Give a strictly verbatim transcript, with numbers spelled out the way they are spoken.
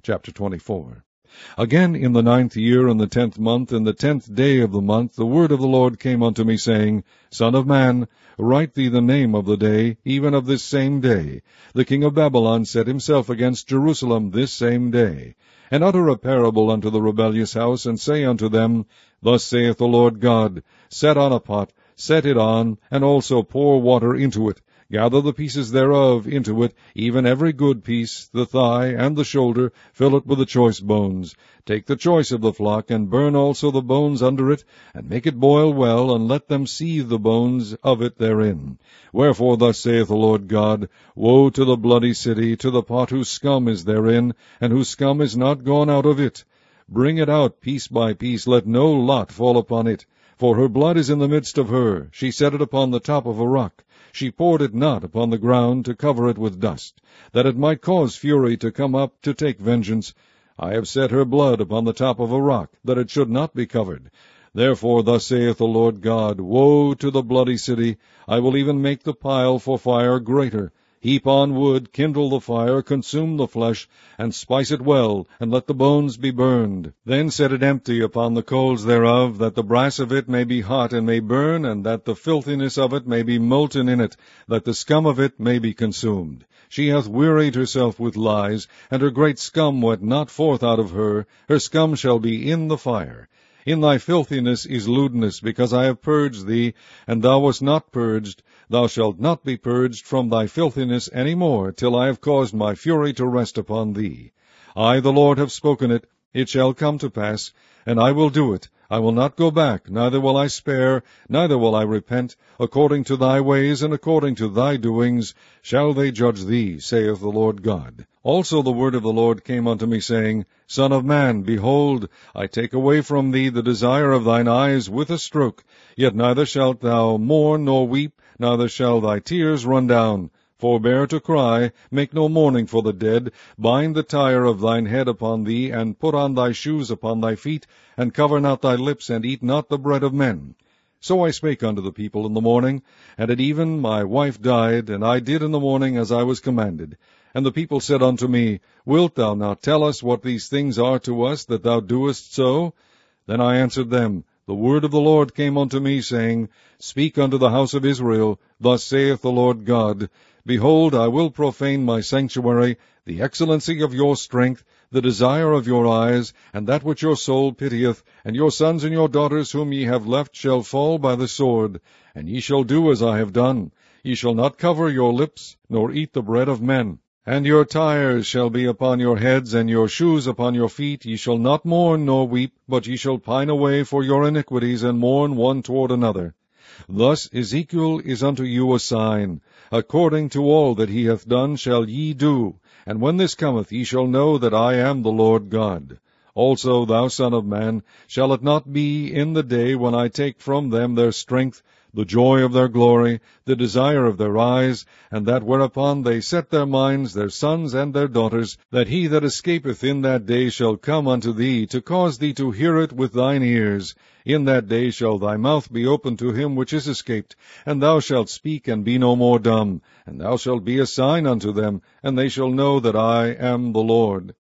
Chapter twenty-four. Again in the ninth year, in the tenth month, in the tenth day of the month, the word of the Lord came unto me, saying, Son of man, write thee the name of the day, even of this same day. The king of Babylon set himself against Jerusalem this same day. And utter a parable unto the rebellious house, and say unto them, Thus saith the Lord God, Set on a pot, set it on, and also pour water into it. Gather the pieces thereof into it, even every good piece, the thigh and the shoulder, fill it with the choice bones. Take the choice of the flock, and burn also the bones under it, and make it boil well, and let them seethe the bones of it therein. Wherefore thus saith the Lord God, Woe to the bloody city, to the pot whose scum is therein, and whose scum is not gone out of it. Bring it out piece by piece, let no lot fall upon it. For her blood is in the midst of her, she set it upon the top of a rock. She poured it not upon the ground to cover it with dust, that it might cause fury to come up to take vengeance. I have set her blood upon the top of a rock, that it should not be covered. Therefore thus saith the Lord God, Woe to the bloody city! I will even make the pile for fire greater. Heap on wood, kindle the fire, consume the flesh, and spice it well, and let the bones be burned. Then set it empty upon the coals thereof, that the brass of it may be hot and may burn, and that the filthiness of it may be molten in it, that the scum of it may be consumed. She hath wearied herself with lies, and her great scum went not forth out of her. Her scum shall be in the fire. In thy filthiness is lewdness, because I have purged thee, and thou wast not purged. Thou shalt not be purged from thy filthiness any more, till I have caused my fury to rest upon thee. I, the Lord, have spoken it. It shall come to pass, and I will do it. I will not go back, neither will I spare, neither will I repent. According to thy ways and according to thy doings shall they judge thee, saith the Lord God. Also the word of the Lord came unto me, saying, Son of man, behold, I take away from thee the desire of thine eyes with a stroke. Yet neither shalt thou mourn nor weep, neither shall thy tears run down. Forbear to cry, make no mourning for the dead. Bind the tire of thine head upon thee, and put on thy shoes upon thy feet, and cover not thy lips, and eat not the bread of men. So I spake unto the people in the morning, and at even my wife died, and I did in the morning as I was commanded. And the people said unto me, Wilt thou not tell us what these things are to us, that thou doest so? Then I answered them, The word of the Lord came unto me, saying, Speak unto the house of Israel, Thus saith the Lord God, Behold, I will profane my sanctuary, the excellency of your strength, the desire of your eyes, and that which your soul pitieth, and your sons and your daughters whom ye have left shall fall by the sword. And ye shall do as I have done. Ye shall not cover your lips, nor eat the bread of men. And your tires shall be upon your heads, and your shoes upon your feet. Ye shall not mourn nor weep, but ye shall pine away for your iniquities, and mourn one toward another. Thus Ezekiel is unto you a sign. According to all that he hath done shall ye do. And when this cometh, ye shall know that I am the Lord God. Also, thou son of man, shall it not be in the day when I take from them their strength, the joy of their glory, the desire of their eyes, and that whereupon they set their minds, their sons and their daughters, that he that escapeth in that day shall come unto thee, to cause thee to hear it with thine ears. In that day shall thy mouth be opened to him which is escaped, and thou shalt speak and be no more dumb, and thou shalt be a sign unto them, and they shall know that I am the Lord.